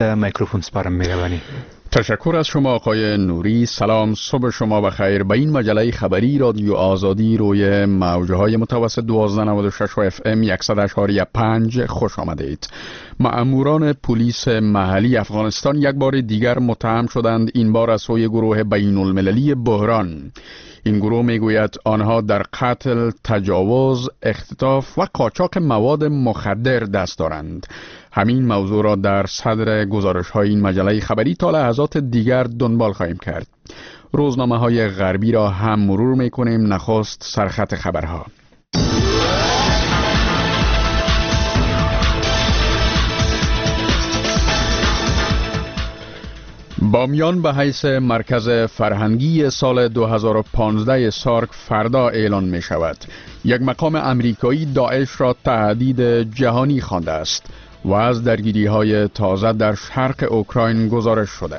میکروفون سپارم میروانی. تشکر از شما آقای نوری. سلام، صبح شما بخیر. به این مجله خبری رادیو آزادی روی موجهای متوسط 1296 و FM 100.5 خوش آمدید. مأموران پلیس محلی افغانستان یک بار دیگر متهم شدند، این بار از سوی گروه بین المللی بحران. این گروه میگوید آنها در قتل، تجاوز، اختطاف و قاچاق مواد مخدر دست دارند. همین موضوع را در صدر گزارش‌های این مجله خبری تا لحظات دیگر دنبال خواهیم کرد. روزنامه‌های غربی را هم مرور می‌کنیم. نخست سرخط خبرها. بامیان به حیث مرکز فرهنگی سال 2015 سارک فردا اعلان می شود. یک مقام امریکایی داعش را تهدید جهانی خوانده است و از درگیری‌های تازه در شرق اوکراین گزارش شده.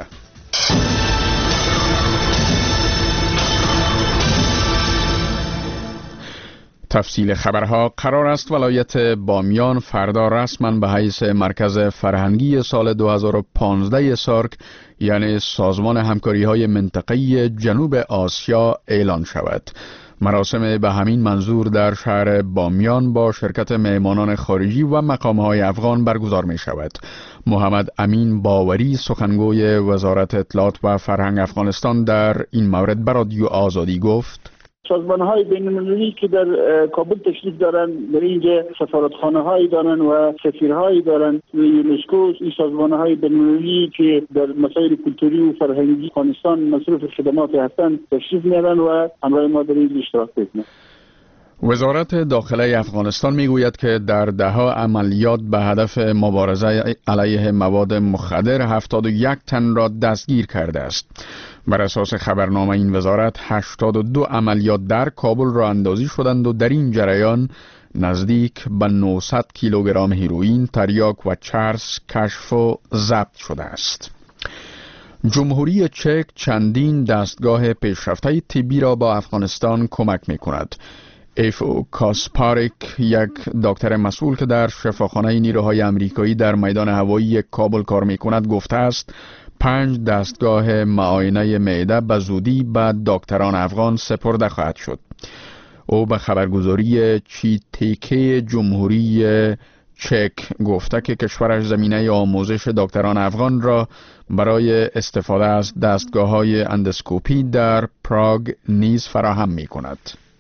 تفصیل خبرها. قرار است ولایت بامیان فردا رسما به حیث مرکز فرهنگی سال 2015 سارک یعنی سازمان همکاری‌های منطقه‌ای جنوب آسیا اعلان شود. مراسم به همین منظور در شهر بامیان با شرکت مهمانان خارجی و مقام‌های افغان برگزار می شود. محمد امین باوری سخنگوی وزارت اطلاعات و فرهنگ افغانستان در این مورد به رادیو آزادی گفت: سازمان‌های بین‌المللی که در کابل تشریف دارن، در اینجا سفارتخانه‌هایی دارن و سفیرهایی دارن، یونسکو، این سازمان‌های بین‌المللی که در مسائل کلتوری و فرهنگی افغانستان مصروف خدمات هستند تشریف میارن و همراه ما در این اشتراک میکنن. وزارت داخله افغانستان میگوید که در ده‌ها عملیات به هدف مبارزه علیه مواد مخدر 71 تن را دستگیر کرده است. بر اساس خبرنامه این وزارت 82 عملیات در کابل راه اندازی شدند و در این جریان نزدیک به 900 کیلوگرم هیروئین، تریاک و چرس کشف و ضبط شده است. جمهوری چک چندین دستگاه پیشرفته طبی را با افغانستان کمک می کند. ایفو کاسپاریک، یک دکتر مسئول که در شفاخانه نیروهای امریکایی در میدان هوایی کابل کار می کند گفته است 5 دستگاه معاینه معده به زودی به دکتران افغان سپرده خواهد شد. او به خبرگزاری چیتیکی جمهوری چک گفته که کشورش زمینه آموزش دکتران افغان را برای استفاده از دستگاه‌های اندوسکوپی در پراگ نیز فراهم می کند.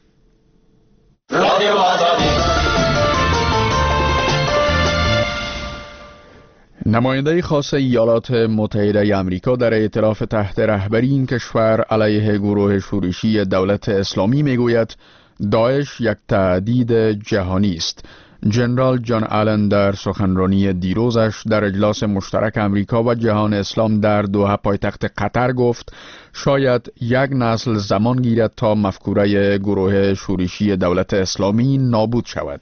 نماینده خاص ایالات متحده آمریکا در ائتلاف تحت رهبری این کشور علیه گروه شورشی دولت اسلامی میگوید داعش یک تهدید جهانی است. جنرال جان آلن در سخنرانی دیروزش در اجلاس مشترک امریکا و جهان اسلام در دوحه پایتخت قطر گفت شاید یک نسل زمان گیرد تا مفکوره گروه شورشی دولت اسلامی نابود شود.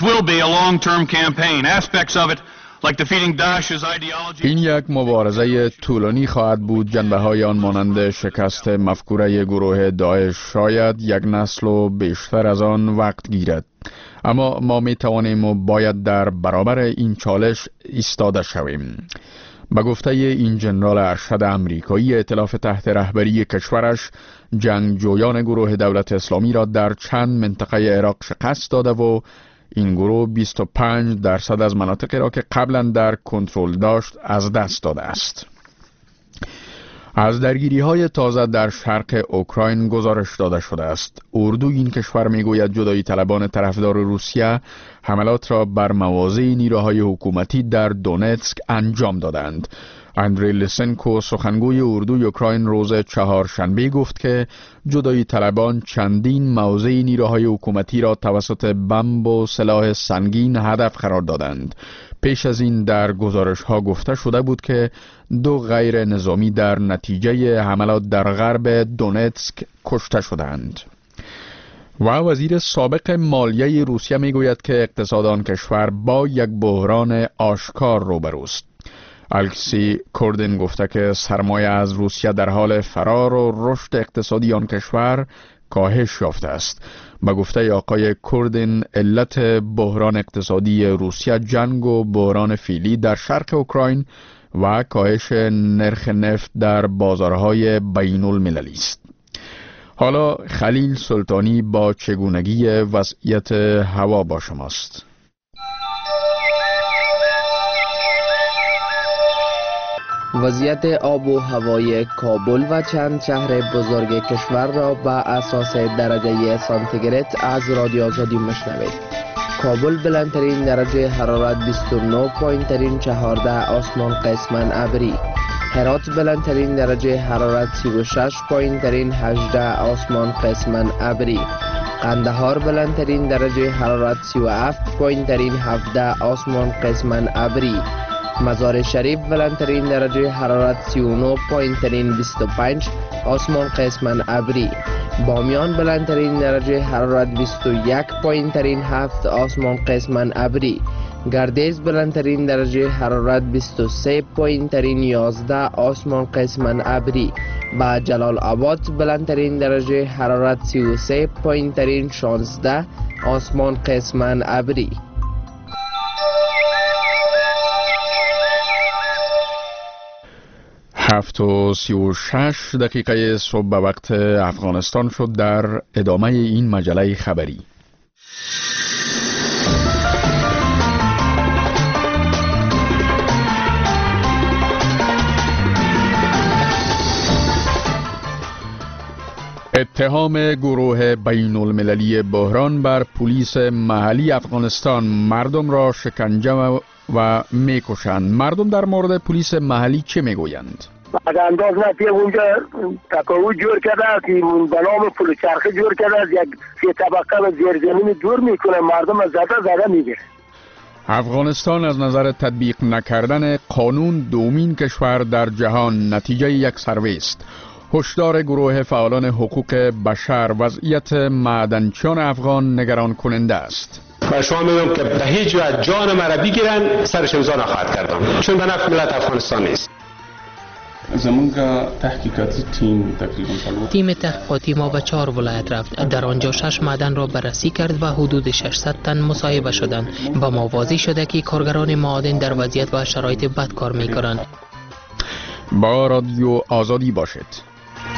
این یک مبارزه طولانی خواهد بود. جنبه های آن مانند شکست مفکوره گروه داعش شاید یک نسل و بیشتر از آن وقت گیرد، اما ما می توانیم و باید در برابر این چالش ایستاده شویم. به گفته این جنرال ارشد امریکایی، ائتلاف تحت رهبری کشورش جنگجویان گروه دولت اسلامی را در چند منطقه عراق شکست داده و این گروه 25% از مناطقی را که قبلا در کنترل داشت از دست داده است. از درگیری‌های تازه در شرق اوکراین گزارش داده شده است. اردو این کشور میگوید جدایی طلبان طرفدار روسیه حملات را بر مواضع نیروهای حکومتی در دونتسک انجام دادند. اندری لیسنکو سخنگوی اردوی اوکراین روز چهارشنبه گفت که جدایی طلبان چندین موضع نیروهای حکومتی را توسط بمب و سلاح سنگین هدف قرار دادند. پیش از این در گزارش ها گفته شده بود که 2 غیر نظامی در نتیجه حملات در غرب دونتسک کشته شدند. و وزیر سابق مالیه روسیه میگوید که اقتصاد آن کشور با یک بحران آشکار روبروست. الکسی کوردین گفته که سرمایه از روسیه در حال فرار و رشد اقتصادی آن کشور کاهش یافته است. به گفته آقای کوردین علت بحران اقتصادی روسیه جنگ و بحران فعلی در شرق اوکراین و کاهش نرخ نفت در بازارهای بین المللی است. حالا خلیل سلطانی با چگونگی وضعیت هوا با شماست. وضعیت آب و هوای کابل و چند شهر بزرگ کشور را بر اساس درجه سانتیگراد از رادیو آزادی میشنوید. کابل بلندترین درجه حرارت 29 پایینترین 14 آسمان قسماً ابری. هرات بلندترین درجه حرارت 36 پایینترین 18 آسمان قسماً ابری. قندهار بلندترین درجه حرارت 37 پایینترین 17 آسمان قسماً ابری. مزار شریف بلندترین درجه حرارت 39 پایینترین 25 آسمان قسماً ابری. بامیان بلندترین درجه حرارت 21 پایینترین 7 آسمان قسماً ابری. گردیز بلندترین درجه حرارت 23 پایینترین 11 آسمان قسماً ابری. با جلال آباد بلندترین درجه حرارت 33 پایینترین 16 آسمان قسماً ابری. 7:36 صبح به وقت افغانستان شد. در ادامه این مجله خبری اتهام گروه بین المللی بحران بر پلیس محلی افغانستان مردم را شکنجه و میکشند. مردم در مورد پلیس محلی چه میگویند؟ بعد انداز نفیه اونجا تکاوی جور کرده که به نام پل چرخه جور کرده، یک 3 طبقه و زیرزمینی دور میکنه، مردم از زده میگه. افغانستان از نظر تطبیق نکردن قانون دومین کشور در جهان، نتیجه یک سروی است. هشدار گروه فعالان حقوق بشر وضعیت معدنچیان افغان نگران کننده است. و شما میگم که به هیچ وجه جان مرا بگیرن سرش امضا نخواهد کردم، چون به نفع ملت افغانستان نیست. زمونگا تحقیقاتی تیم تحقیقاتی ما به 4 ولایت رفت. در آنجا 6 معدن را بررسی کرد و حدود 600 تن مصاحبه شدند. با ما واضح شده که کارگران معادن در وضعیت و شرایط بد کار میکنند. با رادیو آزادی باشید.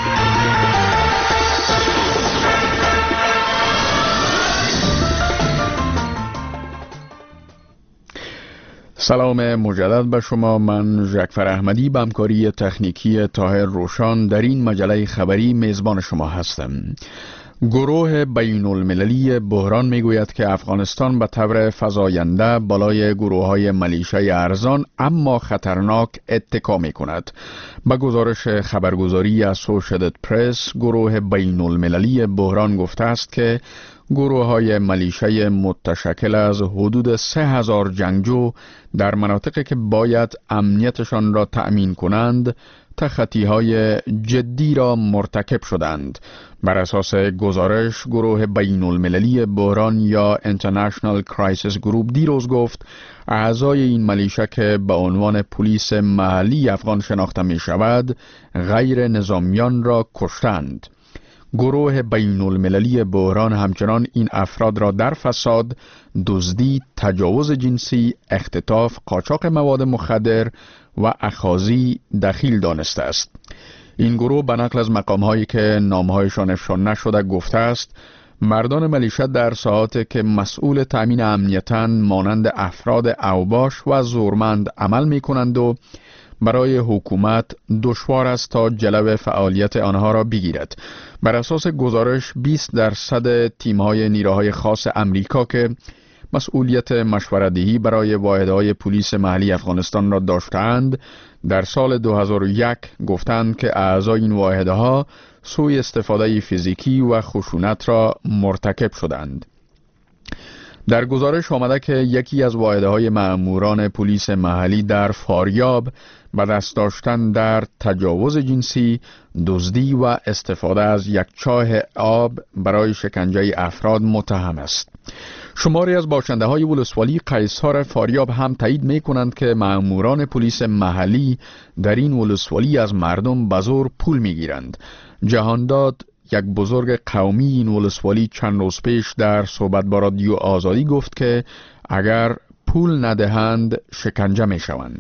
سلام مجدد به شما. من ژکفر احمدی به همکاری تکنیکی طاهر روشان در این مجله خبری میزبان شما هستم. گروه بین المللی بحران میگوید که افغانستان به طور فزاینده بالای گروه‌های ملیشه‌ای ارزان اما خطرناک اتکا میکند. به گزارش خبرگزاری اسوشییتد پرس، گروه بین المللی بحران گفته است که گروه‌های ملیشه‌ای متشکل از حدود 3000 جنگجو در مناطقی که باید امنیتشان را تأمین کنند تخطی‌های جدی را مرتکب شدند. بر اساس گزارش، گروه بین المللی بحران یا International Crisis Group دیروز گفت اعضای این ملیشه که به عنوان پلیس محلی افغان شناخته می شود غیر نظامیان را کشتند. گروه بین المللی بحران همچنان این افراد را در فساد، دزدی، تجاوز جنسی، اختطاف، قاچاق مواد مخدر و اخاذی دخیل دانسته است. این گروه به نقل از مقام‌هایی که نام‌هایشان افشا نشده گفته است مردان ملیشه در ساعاتی که مسئول تأمین امنیتند مانند افراد اوباش و زورمند عمل می‌کنند و برای حکومت دشوار است تا جلو فعالیت آنها را بگیرد. بر اساس گزارش 20% تیم‌های نیروهای خاص امریکا که مسئولیت مشوره‌دهی برای واحدهای پلیس محلی افغانستان را داشتند در سال 2001 گفتند که اعضای این واحدها سوء استفاده فیزیکی و خشونت را مرتکب شدند. در گزارش آمده که یکی از واحدهای مأموران پلیس محلی در فاریاب به دست داشتن در تجاوز جنسی، دزدی و استفاده از یک چاه آب برای شکنجه افراد متهم است. شماری از باشنده‌های ولسوالی قیصار فاریاب هم تایید می‌کنند که مأموران پلیس محلی در این ولسوالی از مردم به زور پول می‌گیرند. جهانداد، یک بزرگ قومی این ولسوالی، چند روز پیش در صحبت با رادیو آزادی گفت که اگر پول ندهند شکنجه می‌شوند.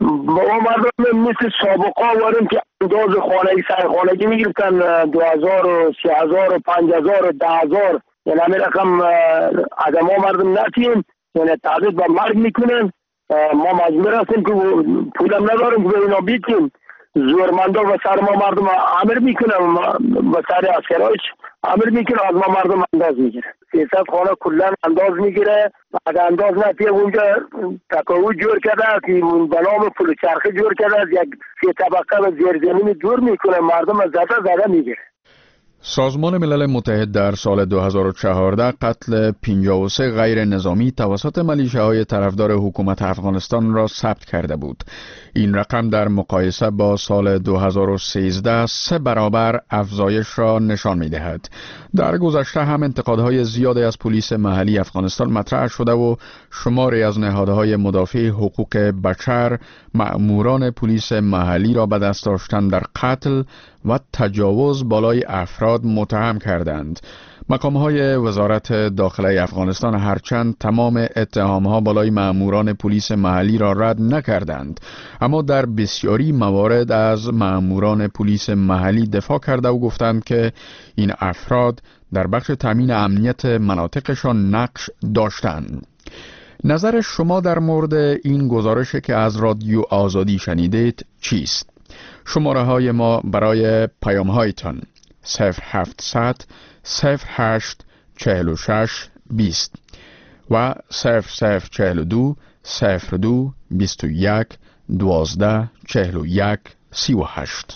ما مردم مثل سابقا واریم که انداز خانگی سرخانگی میگرفتن 2000 و 3000 و 5000 و 10000 یعنی همین رقم آدم ها مردم نتیم یعنی تعدید به مرگ میکنن. ما مجبور هستیم که پولم نداریم که به اینا بیتیم. زورمندا و سر ما مردم عمر میکنن و سر عسکرایش عمر میکنه از ما مردم انداز میگیره. 300 خانه کلن انداز میگیره. اگر انداز نتیه اونجا تکاوی جور کرده که به نام پل چرخه جور کرده یک 3 طبقه و زیرزمینی دور میکنه مردم از زده میگیره. سازمان ملل متحد در سال 2014 قتل 53 غیر نظامی توسط میلیشه‌های طرفدار حکومت افغانستان را ثبت کرده بود. این رقم در مقایسه با سال 2013 3 برابر افزایش را نشان می‌دهد. در گذشته هم انتقادهای زیادی از پلیس محلی افغانستان مطرح شده و شماری از نهادهای مدافع حقوق بشر مأموران پلیس محلی را به دست داشتن در قتل و تجاوز بالای افراد متهم کردند. مقام‌های وزارت داخله افغانستان هرچند تمام اتهام‌ها بالای مأموران پلیس محلی را رد نکردند، اما در بسیاری موارد از مأموران پلیس محلی دفاع کرده و گفتند که این افراد در بخش تامین امنیت مناطقشان نقش داشتند. نظر شما در مورد این گزارشی که از رادیو آزادی شنیدید چیست؟ شماره های ما برای پیام هایتان 0700 08 46 20 و 0042 02 21 12 41 38.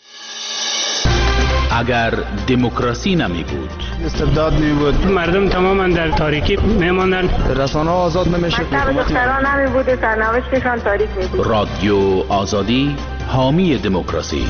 اگر دموکراسی نمی بود، استبداد می بود، مردم تماما در تاریکی میماندن، رسانه آزاد نمیشه، دختران نمی بود، سرنوشتشان تاریک می بود. رادیو آزادی حامی دموکراسی.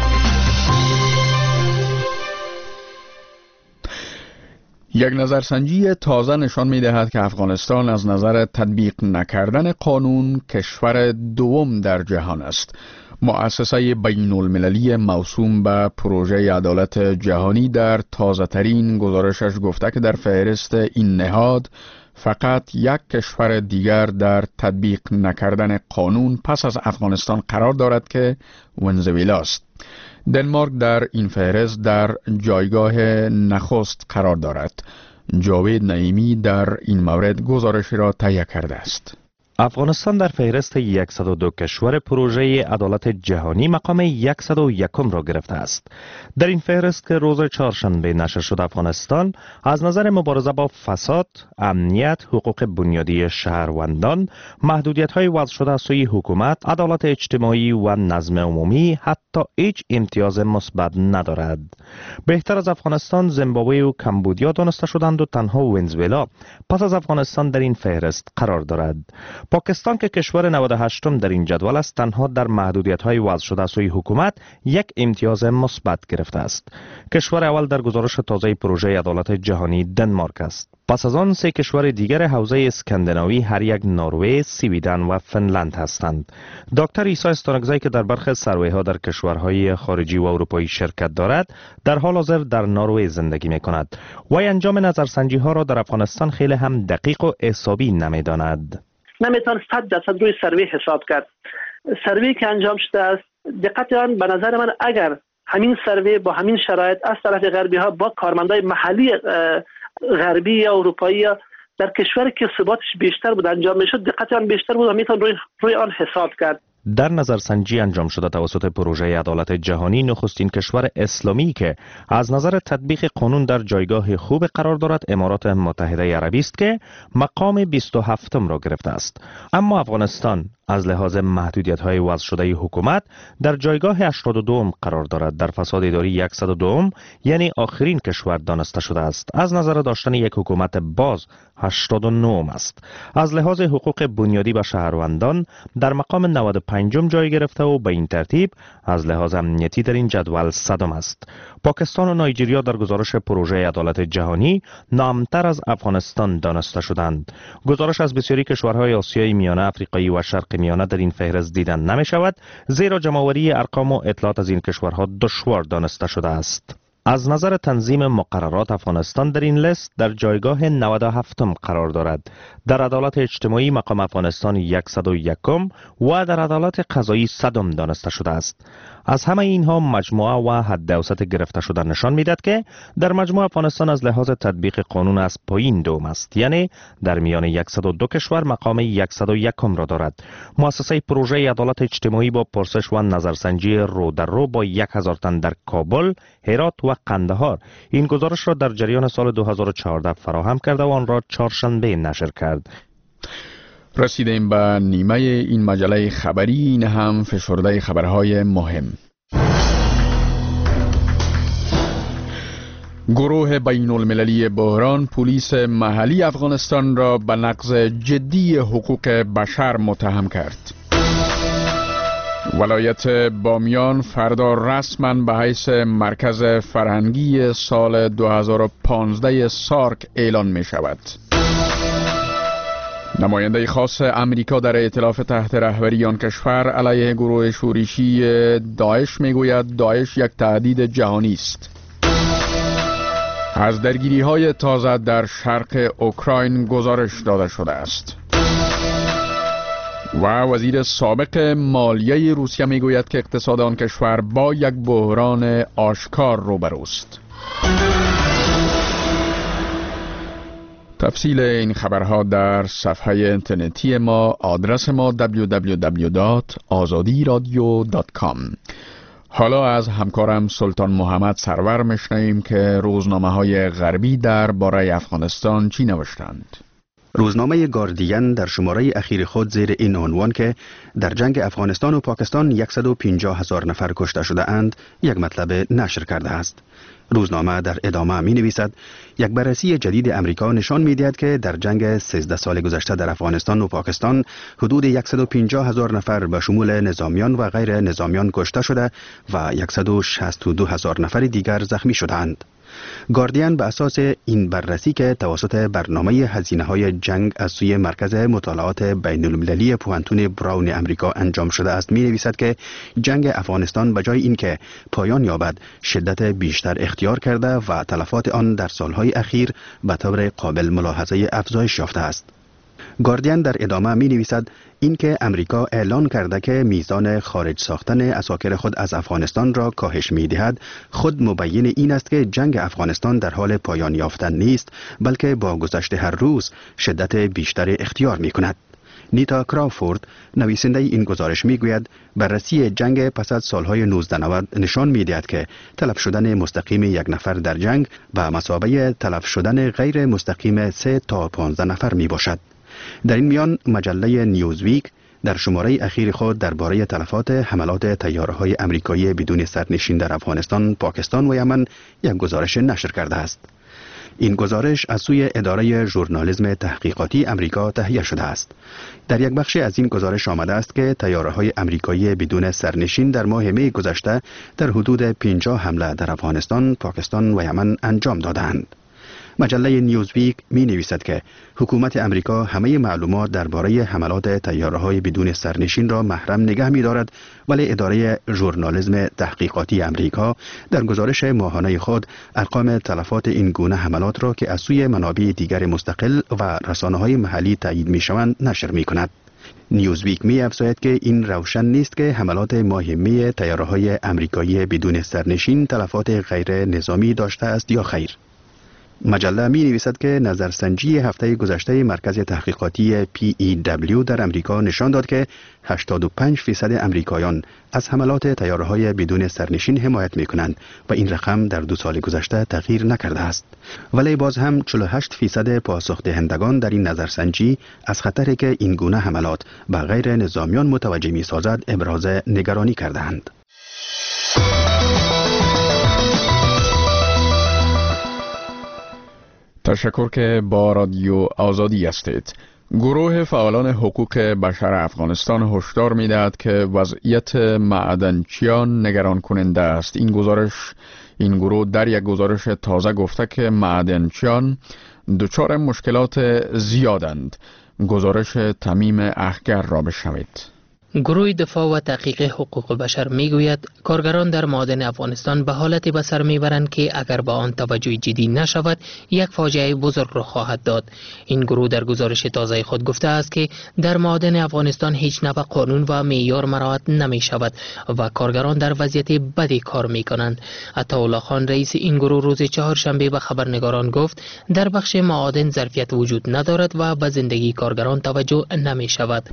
یک نظرسنجی تازه نشان می دهد که افغانستان از نظر تطبیق نکردن قانون کشور دوم در جهان است. مؤسسه بین المللی موسوم به پروژه عدالت جهانی در تازه ترین گزارشش گفته که در فهرست این نهاد فقط یک کشور دیگر در تطبیق نکردن قانون پس از افغانستان قرار دارد که ونزوئلا است. دنمارک در این فهرست در جایگاه نخست قرار دارد. جاوید نعیمی در این مورد گزارشی را تهیه کرده است. افغانستان در فهرست 102 کشور پروژه عدالت جهانی مقام 101 را گرفته است. در این فهرست که روز چهارشنبه نشر شد، افغانستان از نظر مبارزه با فساد، امنیت، حقوق بنیادی شهروندان، محدودیت‌های وضع شده از سوی حکومت، عدالت اجتماعی و نظم عمومی حتی هیچ امتیاز مثبت ندارد. بهتر از افغانستان، زیمبابوه و کمبودیا دانسته شدند و تنها ونزوئلا پس از افغانستان در این فهرست قرار دارد. پاکستان که کشور 98م در این جدول است، تنها در محدودیت‌های وضع شده سوی حکومت یک امتیاز مثبت گرفته است. کشور اول در گزارش تازه پروژه عدالت جهانی دنمارک است. پس از آن 3 کشور دیگر حوزه اسکاندیناوی هر یک نروژ، سویدن و فنلند هستند. دکتر عیسی استانکزی که در برخی سروی‌ها در کشورهای خارجی و اروپایی شرکت دارد، در حال حاضر در نروژ زندگی می‌کند. وی انجام نظرسنجی‌ها را در افغانستان خیلی هم دقیق و حسابی نمی‌داند. نمیتوان 100% روی سروی حساب کرد. سروی که انجام شده است، دقت آن به نظر من اگر همین سروی با همین شرایط از طرف غربی ها با کارمندای محلی غربی یا اروپایی یا در کشوری که ثباتش بیشتر بود انجام میشد، دقت آن بیشتر بود و میتوان روی آن حساب کرد. در نظرسنجی انجام شده توسط پروژه عدالت جهانی، نخستین کشور اسلامی که از نظر تطبیق قانون در جایگاه خوب قرار دارد امارات متحده عربی است که مقام 27 را گرفته است. اما افغانستان از لحاظ محدودیت‌های وضع شده حکومت در جایگاه 82 قرار دارد. در فساد اداری 102 یعنی آخرین کشور دانسته شده است. از نظر داشتن یک حکومت باز 89 است. از لحاظ حقوق بنیادی به شهروندان در مقام 95 جای گرفته و به این ترتیب از لحاظ امنیتی در این جدول 100 است. پاکستان و نایجریا در گزارش پروژه عدالت جهانی نامتر از افغانستان دانسته شدند. گزارش از بسیاری کشورهای آسیای میانه، افریقایی و شرق میانه در این فهرست دیدن نمی شود، زیرا جمع‌آوری ارقام و اطلاعات از این کشورها دشوار دانسته شده است. از نظر تنظیم مقررات افغانستان در این لیست در جایگاه 97 قرار دارد. در عدالت اجتماعی مقام افغانستان 101 و در عدالت قضایی 100 دانسته شده است. از همه اینها مجموعه و حد اوسط گرفته شده نشان میدهد که در مجموع افغانستان از لحاظ تطبیق قانون از پایین دوم است، یعنی در میان 102 کشور مقام 101 را دارد. مؤسسه پروژه عدالت اجتماعی با پرسش و نظرسنجی رو در رو با 1000 تن در کابل، هرات و قندهار این گزارش را در جریان سال 2014 فراهم کرده و آن را چهارشنبه نشر کرد. رسیدیم به نیمه این مجله خبری. این هم فشرده خبرهای مهم. گروه بین المللی بحران پلیس محلی افغانستان را به نقض جدی حقوق بشر متهم کرد. ولایت بامیان فردا رسما به حیث مرکز فرهنگی سال 2015 سارک اعلان می شود. نماینده خاص امریکا در ائتلاف تحت رهبری آن کشور علیه گروه شورشی داعش میگوید داعش یک تهدید جهانی است. از درگیری‌های تازه در شرق اوکراین گزارش داده شده است. و وزیر سابق مالیه روسیه میگوید که اقتصاد آن کشور با یک بحران آشکار روبروست. تفصیل این خبرها در صفحه اینترنتی ما، آدرس ما www.azadiradio.com. حالا از همکارم سلطان محمد سرور میشنویم که روزنامه‌های غربی درباره افغانستان چی نوشتند. روزنامه گاردین در شماره اخیر خود زیر این عنوان که در جنگ افغانستان و پاکستان 150,000 نفر کشته شده اند یک مطلب نشر کرده است. روزنامه در ادامه می نویسد یک بررسی جدید امریکا نشان می دهد که در جنگ 13 سال گذشته در افغانستان و پاکستان حدود 150,000 نفر به شمول نظامیان و غیر نظامیان کشته شده و 162,000 نفر دیگر زخمی شدند. گاردین به اساس این بررسی که توسط برنامه هزینه‌های جنگ از سوی مرکز مطالعات بین المللی پوهنتون براون امریکا انجام شده است می نویسد که جنگ افغانستان به جای اینکه پایان یابد شدت بیشتر اختیار کرده و تلفات آن در سالهای اخیر به طور قابل ملاحظه افزایش یافته است. گاردین در ادامه می نویسد اینکه امریکا اعلان کرده که میزان خارج ساختن عساکر خود از افغانستان را کاهش می دهد خود مبین این است که جنگ افغانستان در حال پایان یافتن نیست، بلکه با گذشت هر روز شدت بیشتر اختیار می کند. نیتا کراوفورد نویسنده این گزارش می گوید بررسی جنگ پس از سالهای 1990 نشان می دهد که تلف شدن مستقیم یک نفر در جنگ به مثابه تلف شدن غیر مستقیم 3 تا 15 نفر می باشد. در این میان مجله نیوزویک در شماره اخیر خود درباره تلفات حملات طیاره‌های آمریکایی بدون سرنشین در افغانستان، پاکستان و یمن یک گزارش نشر کرده است. این گزارش از سوی اداره ژورنالیسم تحقیقاتی امریکا تهیه شده است. در یک بخش از این گزارش آمده است که طیاره‌های آمریکایی بدون سرنشین در ماه می گذشته در حدود 50 حمله در افغانستان، پاکستان و یمن انجام دادند. مجله نیوزویک می نویسد که حکومت امریکا همه معلومات درباره حملات طیاره‌های بدون سرنشین را محرم نگه می دارد، ولی اداره ژورنالیسم تحقیقاتی امریکا در گزارش ماهانه خود ارقام تلفات این گونه حملات را که از سوی منابع دیگر مستقل و رسانه‌های محلی تایید می شوند نشر می کند. نیوزویک می افزاید که این روشن نیست که حملات ماه می طیاره‌های آمریکایی بدون سرنشین تلفات غیر نظامی داشته است یا خیر. مجله می نویسد که نظرسنجی هفته گذشته مرکز تحقیقاتی PEW در امریکا نشان داد که 85% امریکایان از حملات طیاره‌های بدون سرنشین حمایت می کنند و این رقم در 2 سال گذشته تغییر نکرده است. ولی باز هم 48% پاسخ دهندگان در این نظرسنجی از خطری که این گونه حملات به غیر نظامیان متوجه می سازد ابراز نگرانی کردند. تشکر که با رادیو آزادی هستید. گروه فعالان حقوق بشر افغانستان هشدار می‌دهد که وضعیت معدنچیان نگران کننده است. این گروه در یک گزارش تازه گفته که معدنچیان دچار مشکلات زیادند. گزارش تمیم اخگر را بشنوید. گروه دفاع و تحقیق حقوق بشر میگوید کارگران در معادن افغانستان به حالتی به سر میبرند که اگر به آن توجه جدی نشود یک فاجعه بزرگ را خواهد داد. این گروه در گزارش تازه خود گفته است که در معادن افغانستان هیچ نوع قانون و معیار مراعات نمی شود و کارگران در وضعیت بدی کار می کنند. عطاالله خان رئیس این گروه روز چهارشنبه به خبرنگاران گفت در بخش معادن ظرفیت وجود ندارد و به زندگی کارگران توجه نمی شود.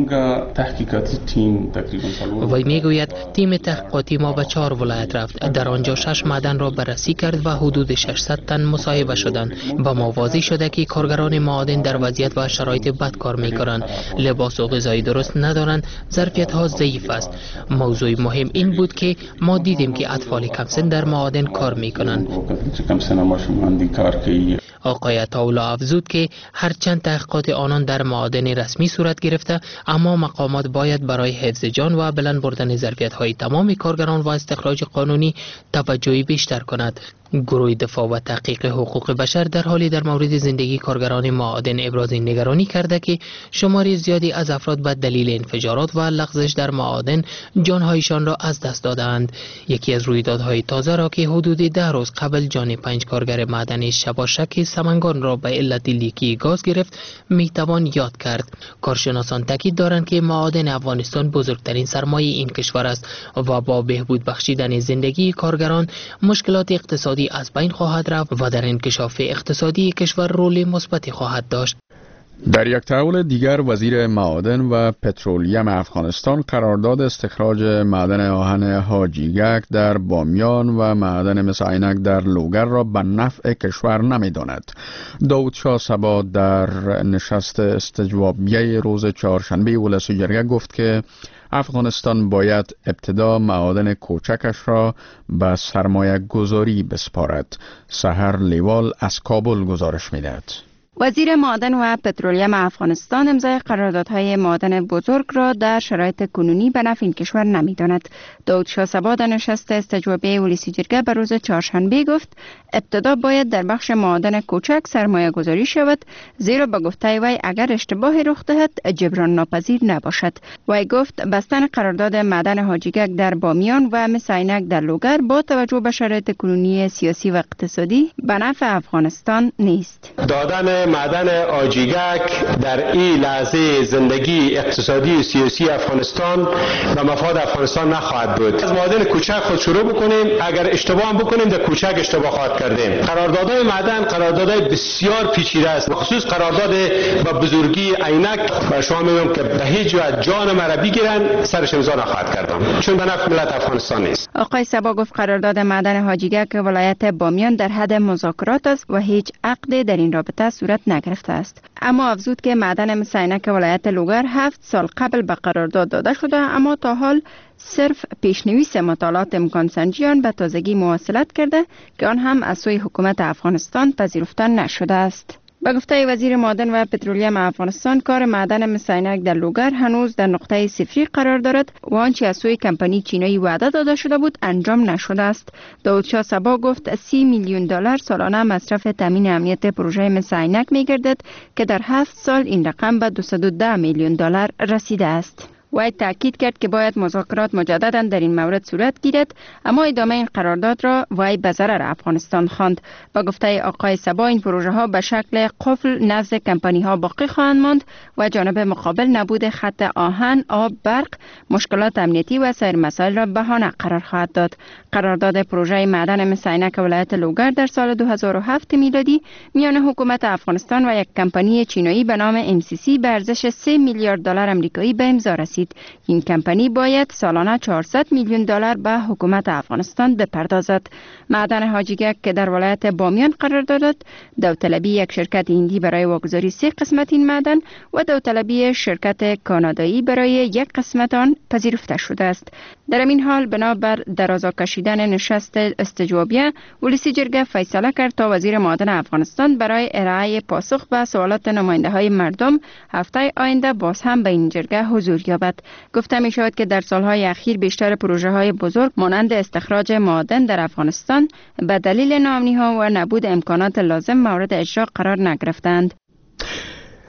وی میگوید تیم تحقیقاتی ما به 4 ولایت رفت، در آنجا 6 معدن را بررسی کرد و حدود 600 تن مصاحبه شدند. با ما واضح شده که کارگران معادن در وضعیت و شرایط بد کار میکنند، لباس و غذای درست ندارند، ظرفیت ها ضعیف است. موضوع مهم این بود که ما دیدیم که اطفال کم سن در معادن کار میکنند. آقای عطاالله افزود که هرچند تحقیقات آنان در معادن رسمی صورت گرفته، اما مقامات باید برای حفظ جان و بلند بردن ظرفیت‌های تمام کارگران و استخراج قانونی توجهی بیشتر کند. گروه دفاع و تحقیق حقوق بشر در حالی در مورد زندگی کارگران معادن ابراز نگرانی کرده که شماری زیادی از افراد به دلیل انفجارات و لغزش در معادن جانهایشان را از دست دادند. یکی از رویدادهای تازه را که حدود 10 روز قبل جان 5 کارگر معدن شباشک سمنگان را به علت لیکی گاز گرفت میتوان یاد کرد. کارشناسان تاکید دارند که معادن افغانستان بزرگترین سرمایه این کشور است و با بهبود بخشیدن زندگی کارگران مشکلات اقتصادی از بین خواهد رفت و در انکشاف اقتصادی کشور رول مثبتی خواهد داشت. در یک تحول دیگر وزیر معادن و پترولیم افغانستان قرارداد استخراج معدن آهن حاجیگک در بامیان و معدن مس عینک در لوگر را به نفع کشور نمی‌داند. داود شاه صبا در نشست استجوابیه روز چهارشنبه ولس جرگه گفت که افغانستان باید ابتدا معادن کوچکش را به سرمایه گذاری بسپارد. سحر لیوال از کابل گزارش می‌دهد. وزیر معادن و پترولیم افغانستان امضای قراردادهای معادن بزرگ را در شرایط کنونی به نفع این کشور نمی‌داند. داود شاه صبا در نشست استجوابیه ولسی جرگه به روز چهارشنبه گفت ابتدا باید در بخش معادن کوچک سرمایه گذاری شود، زیرا به گفته وی اگر اشتباهی رخ دهد جبران ناپذیر نباشد. وی گفت بستن قرارداد معدن حاجیگک در بامیان و مس عینک در لوگر با توجه به شرایط کنونی سیاسی و اقتصادی به نفع افغانستان نیست. دادن معدن حاجیگک در این لحظه زندگی اقتصادی و سیاسی افغانستان و مفاد افغانستان نخواهد بود. از معادن کوچک خود شروع بکنیم، اگر اشتباه هم بکنیم در کوچک اشتباه خواهد کردیم. قراردادهای معدن قراردادهای بسیار پیچیده است، خصوص قرارداد با بزرگی عینک و شما میگم که به هیچ وجه جان مرا بگیرن سرش امضا نخواهد کردم، چون به نفع ملت افغانستان نیست. آقای صبا گفت قرارداد معدن حاجیگک ولایت بامیان در حد مذاکرات است و هیچ عقدی در این رابطه صورت نگرفته است. اما افزود که معدن مس عینک ولایت لوگر 7 سال قبل به قرارداد داده شده، اما تا حال صرف پیشنویس مطالعات امکان سنجی آن به تازگی مواصلت کرده که آن هم از سوی حکومت افغانستان پذیرفته نشده است. به گفته وزیر معادن و پترولیم افغانستان کار معدن مس عینک در لوگر هنوز در نقطه صفری قرار دارد و آنچه از سوی کمپانی چینی وعده داده شده بود انجام نشده است. داود شاه صبا گفت 30 میلیون دلار سالانه مصرف تامین امنیت پروژه مس عینک می‌گردد که در 7 سال این رقم به 210 میلیون دلار رسیده است. وی تاکید کرد که باید مذاکرات مجددا در این مورد صورت گیرد، اما ادامه این قرارداد را وی به ضرر افغانستان خواند. با گفته آقای صبا این پروژه ها به شکل قفل نزد کمپانی ها باقی خواهند ماند و جانب مقابل نبود خط آهن، آب، برق، مشکلات امنیتی و سایر مسائل را بهانه قرار خواهد داد. قرارداد پروژه معدن مس عینک ولایت لوگر در سال 2007 میلادی میان حکومت افغانستان و یک کمپانی چینی به نام MCC به ارزش 3 میلیارد دلار آمریکایی به امضا رسید. این کمپانی باید سالانه 400 میلیون دلار به حکومت افغانستان بپردازد. معدن حاجیگک که در ولایت بامیان قرار دارد، داوطلبی یک شرکت هندی برای واگذاری 3 قسمت این معدن و داوطلبی شرکت کانادایی برای یک قسمت آن پذیرفته شده است. در این حال بنابر درازا کشیدن نشست استجوابیه ولسی جرگه فیصله کرد تا وزیر معدن افغانستان برای ارائه پاسخ به سوالات نماینده های مردم هفته آینده باز هم به این جرگه حضور یابد. گفته می شود که در سالهای اخیر بیشتر پروژه های بزرگ مانند استخراج معادن در افغانستان به دلیل ناامنی ها و نبود امکانات لازم مورد اجرا قرار نگرفتند.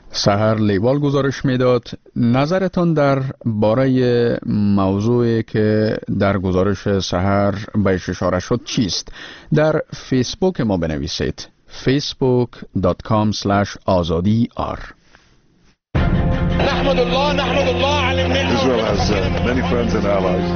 سحر لیوال گزارش میداد. نظرتان در باره موضوعی که در گزارش سحر بهش اشاره شد چیست؟ در فیسبوک ما بنویسید facebook.com/azadi.r. Israel has many friends and allies.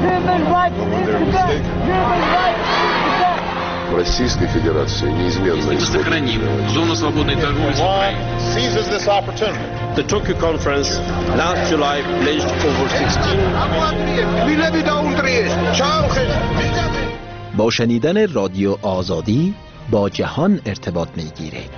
Российской Федерации неизменно сохраним зону свободной торговли с Украиной. Seizes this opportunity. The Tokyo conference last July pledged over 16. با شنیدن رادیو آزادی با جهان ارتباط می‌گیرید.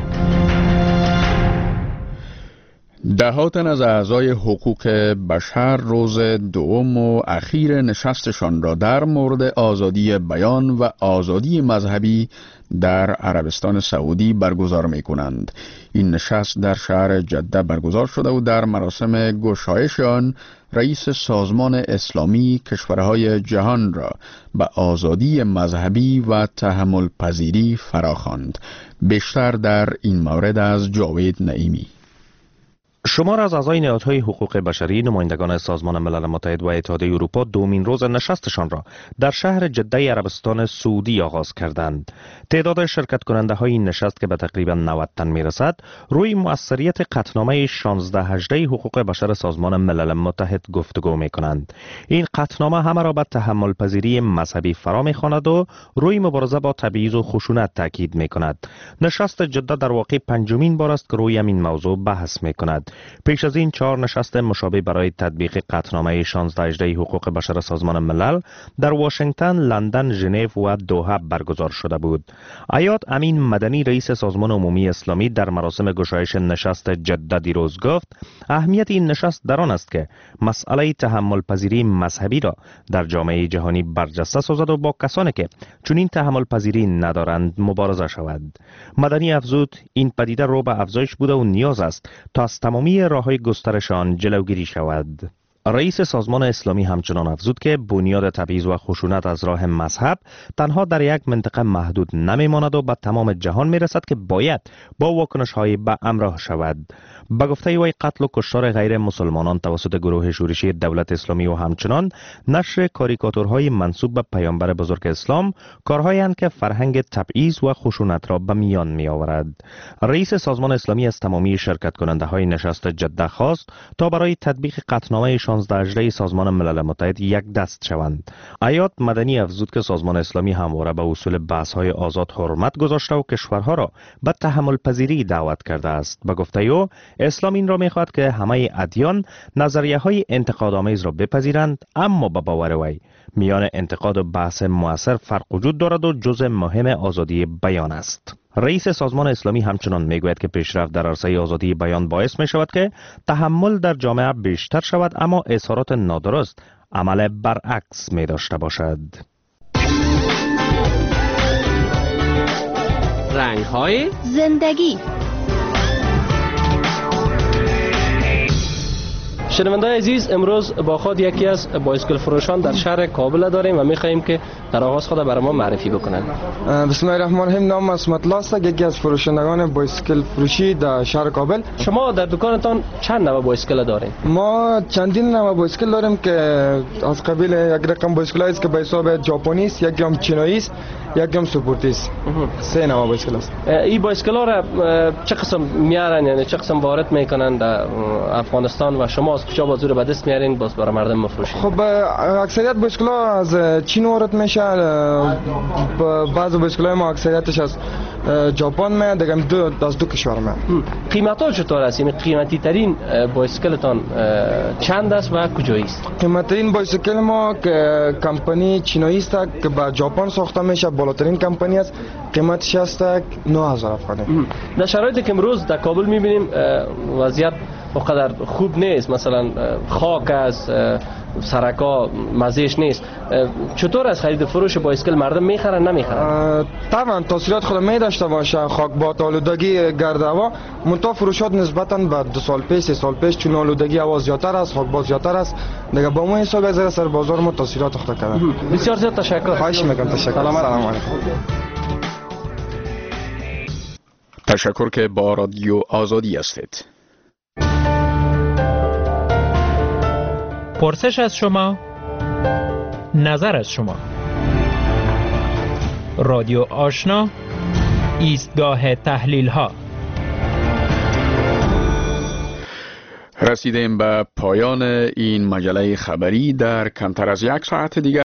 دهها تن از اعضای حقوق بشر روز دوم و اخیر نشستشان را در مورد آزادی بیان و آزادی مذهبی در عربستان سعودی برگزار می کنند. این نشست در شهر جده برگزار شده و در مراسم گشایش آن رئیس سازمان اسلامی کشورهای جهان را به آزادی مذهبی و تحمل پذیری فراخواند. بیشتر در این مورد از جاوید نعیمی. شمار از اعضای نهادهای حقوق بشری نمایندگان سازمان ملل متحد و اتحادیه اروپا دومین روز نشستشان را در شهر جده عربستان سعودی آغاز کردند. تعداد شرکت کننده های این نشست که به تقریبا 90 تن میرسد روی مؤثریت قطعنامه 16/18 حقوق بشر سازمان ملل متحد گفتگو می کنند. این قطعنامه همه را به تحمل پذیری مذهبی فرا می خواند و روی مبارزه با تبعیض و خشونت تاکید می کند. نشست جده در واقع پنجمین بار است که روی این موضوع بحث می کند. پیش از این 4 نشست مشابه برای تطبیق قطعنامه 16/18 حقوق بشر سازمان ملل در واشنگتن، لندن، ژنو و دوحه برگزار شده بود. ایاد امین مدنی رئیس سازمان عمومی اسلامی در مراسم گشایش نشست جده دیروز گفت اهمیت این نشست در آن است که مسئله تحمل پذیری مذهبی را در جامعه جهانی برجسته سازد و با کسانی که چنین تحمل پذیری ندارند مبارزه شود. مدنی افزود این پدیده رو به افزایش بوده و نیاز است تا از تمامی راه‌های گسترش آن جلوگیری شود. رئیس سازمان اسلامی همچنان افزود که بنیاد تبعیض و خشونت از راه مذهب تنها در یک منطقه محدود نمیماند و به تمام جهان میرسد که باید با واکنش‌های به همراه شود. به گفته وی قتل و کشتار غیر مسلمانان توسط گروه شورشی دولت اسلامی و همچنان نشر کاریکاتورهای منسوب به پیامبر بزرگ اسلام کارهایی اند که فرهنگ تبعیض و خشونت را به میان می آورد. رئیس سازمان اسلامی از تمامی شرکت کننده های نشست جده خواست تا برای تطبیق قطعنامه 16/18 سازمان ملل متحد یک دست شوند. ایاد مدنی افزود که سازمان اسلامی همواره به اصول بحث‌های آزاد حرمت گذاشته و کشورها را به تحمل پذیری دعوت کرده است. به گفته او اسلام این را می‌خواهد که همه ادیان نظریه‌های انتقادآمیز را بپذیرند، اما به باور وی میان انتقاد و بحث مؤثر فرق وجود دارد و جزء مهم آزادی بیان است. رئیس سازمان اسلامی همچنان میگوید که پیشرفت در عرصه آزادی بیان باعث می شود که تحمل در جامعه بیشتر شود، اما اظهارات نادرست عمل برعکس می داشته باشد. رنگ‌های زندگی. شنونده‌های عزیز، امروز با خود یکی از بایسکل فروشان در شهر کابل داریم و می‌خواهیم که در آغاز خود برای ما معرفی بکنند. بسم الله الرحمن الرحیم. نام اسمت الله است، یکی از فروشندگان بایسکل فروشی در شهر کابل. شما در دکانتان چند نوع بایسکل دارید؟ ما چندین نوع بایسکل داریم که از قبیل یک رقم بایسکل است که به حساب ژاپنی است، یک هم چینایی است، یک هم سپورتی است. 3 نوع بایسکل است. این بایسکل‌ها را چه قسم میارن، یعنی چه قسم وارد میکنن در افغانستان و شما از کجا بازور به دست میارین باز برای مردم مفروشین؟ خب اکثریت بایسکل‌ها از چین وارد میشه، بعضی بایسکل‌های ما اکثریتش از ژاپن میاد، دیگه از دو کشور میاد. قیمت‌ها چطور است؟ یعنی قیمتی ترین بایسکلتان چند است و کجایی است؟ قیمتی ترین بایسکل ما که کمپانی چینایی است که با ژاپن ساخته میشه، بالاترین کمپانی است، قیمتش است 9000 افغانی. در شرایطی که امروز در کابل می‌بینیم وضعیت اونقدر خوب نیست، مثلا خاک است، سرکا مزهش نیست. چطور از خرید فروش بایسکل مردم میخرن نمیخرن؟ طبعا تاثیرات خود میداشته باشه، خاکباد، آلودگی، گرد هوا، منتها فروشات نسبتا به 2 سال پیش 3 سال پیش چون آلودگی هوا زیادتر است، خاکباد زیادتر است، دیگه با ما حساب از سر بازار ما تاثیرات خود کرده. بسیار زیاد تشکر. خواهش میکنم. تشکر. سلام علیکم. تشکر که با رادیو آزادی هستید. پرسش از شما، نظر از شما. رادیو آشنا، ایستگاه تحلیل ها. رسیدیم به پایان این مجله خبری. در کمتر از یک ساعت دیگر